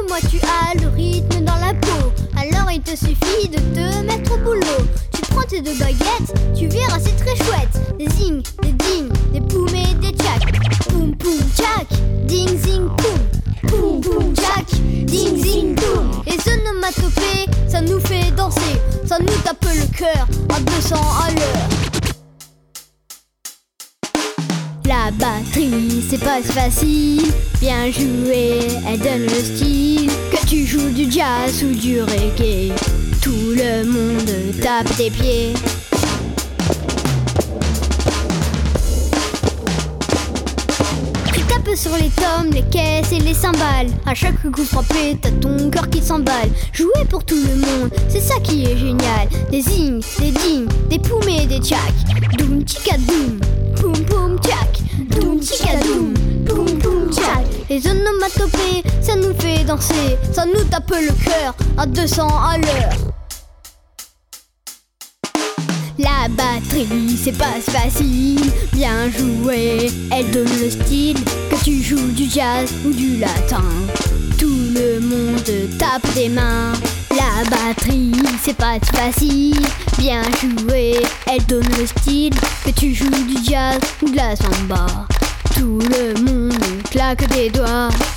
Comme moi tu as le rythme dans la peau, alors il te suffit de te mettre au boulot. Tu prends tes deux baguettes, tu verras c'est très chouette. Des zing, des ding, des poum et des tchac. Poum poum tchac, ding zing poum. Poum poum tchac, ding zing poum. Les onomatopées, ça nous fait danser, ça nous tape le cœur à 200 à l'heure. La batterie, c'est pas si facile. Bien joué, elle donne le style. Que tu joues du jazz ou du reggae, tout le monde tape tes pieds. Tu tapes sur les tomes, les caisses et les cymbales. À chaque coup frappé, t'as ton cœur qui s'emballe. Jouer pour tout le monde, c'est ça qui est génial. Des zing, des ding, des poum et des tchac. Doum tika doum. Poum poum tchac, doum tika doum, poum poum tchac. Les onomatopées, ça nous fait danser, ça nous tape le cœur à 200 à l'heure. La batterie, c'est pas si facile. Bien joué, elle donne le style. Que tu joues du jazz ou du latin, tout le monde tape des mains. La batterie, c'est pas si facile. Bien joué, elle donne le style. Que tu joues du jazz ou de la samba, tout le monde claque des doigts.